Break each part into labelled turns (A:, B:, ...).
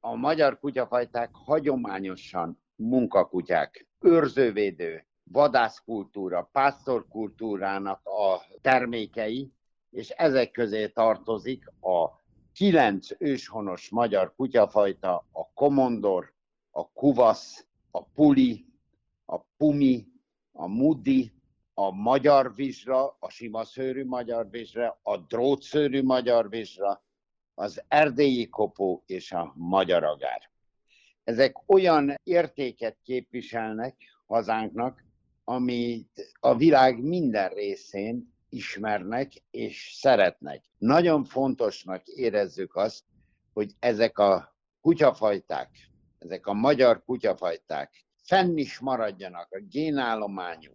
A: A magyar kutyafajták hagyományosan munkakutyák, őrzővédő, vadászkultúra, pásztorkultúrának a termékei, és ezek közé tartozik a 9 őshonos magyar kutyafajta, a komondor, a kuvasz, a puli, a pumi, a mudi, a magyar vizsla, a simaszőrű magyar vizsla, a drótszőrű magyar vizsla, az erdélyi kopó és a magyar agár. Ezek olyan értéket képviselnek hazánknak, amit a világ minden részén ismernek és szeretnek. Nagyon fontosnak érezzük azt, hogy ezek a kutyafajták, ezek a magyar kutyafajták fenn is maradjanak, a génállományuk,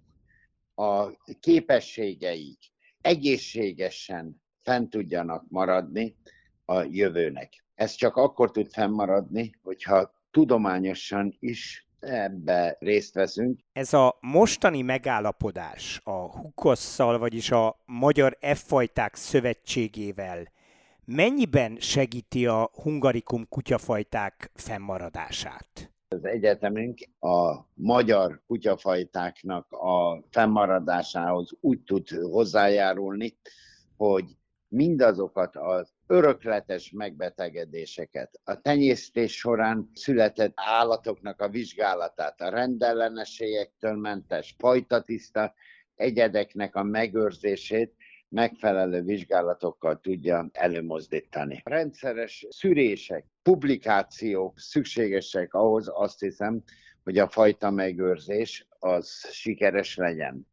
A: a képességeik egészségesen fenn tudjanak maradni a jövőnek. Ez csak akkor tud fennmaradni, hogyha tudományosan is ebbe részt veszünk.
B: Ez a mostani megállapodás a HUKOS-szal, vagyis a Magyar F-fajták Szövetségével mennyiben segíti a hungarikum kutyafajták fennmaradását?
A: Az egyetemünk a magyar kutyafajtáknak a fennmaradásához úgy tud hozzájárulni, hogy mindazokat az örökletes megbetegedéseket, a tenyésztés során született állatoknak a vizsgálatát, a rendellenességektől mentes, fajtatiszta egyedeknek a megőrzését megfelelő vizsgálatokkal tudja előmozdítani. A rendszeres szűrések, publikációk szükségesek ahhoz, azt hiszem, hogy a fajta megőrzés az sikeres legyen.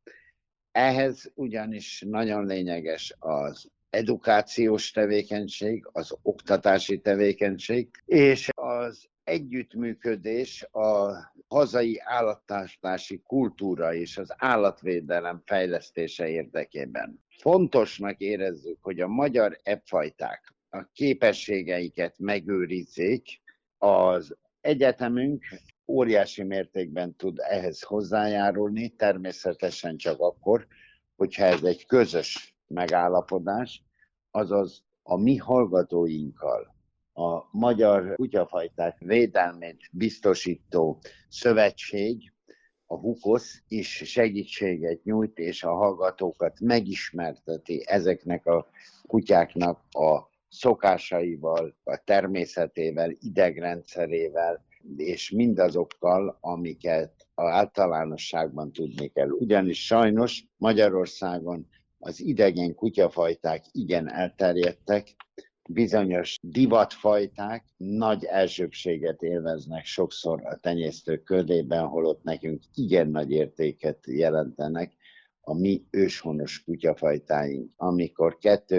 A: Ehhez ugyanis nagyon lényeges az edukációs tevékenység, az oktatási tevékenység, és az együttműködés a hazai állattartási kultúra és az állatvédelem fejlesztése érdekében. Fontosnak érezzük, hogy a magyar epfajták a képességeiket megőrizzék. Az egyetemünk óriási mértékben tud ehhez hozzájárulni, természetesen csak akkor, hogyha ez egy közös megállapodás, azaz a mi hallgatóinkkal, a Magyar Kutyafajták Védelmét Biztosító Szövetség, a HUKOS is segítséget nyújt, és a hallgatókat megismerteti ezeknek a kutyáknak a szokásaival, a természetével, idegrendszerével, és mindazokkal, amiket általánosságban tudni kell. Ugyanis sajnos Magyarországon az idegen kutyafajták igen elterjedtek, bizonyos divatfajták nagy elsőbséget élveznek sokszor a tenyésztők körében, holott nekünk igen nagy értéket jelentenek a mi őshonos kutyafajtáink. Amikor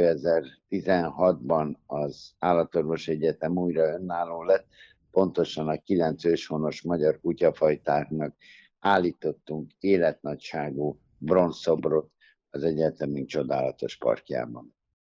A: 2016-ban az Állatorvosi Egyetem újra önálló lett, pontosan a 9 őshonos magyar kutyafajtáknak állítottunk életnagyságú bronzszobrot az egyetemünk csodálatos parkjában.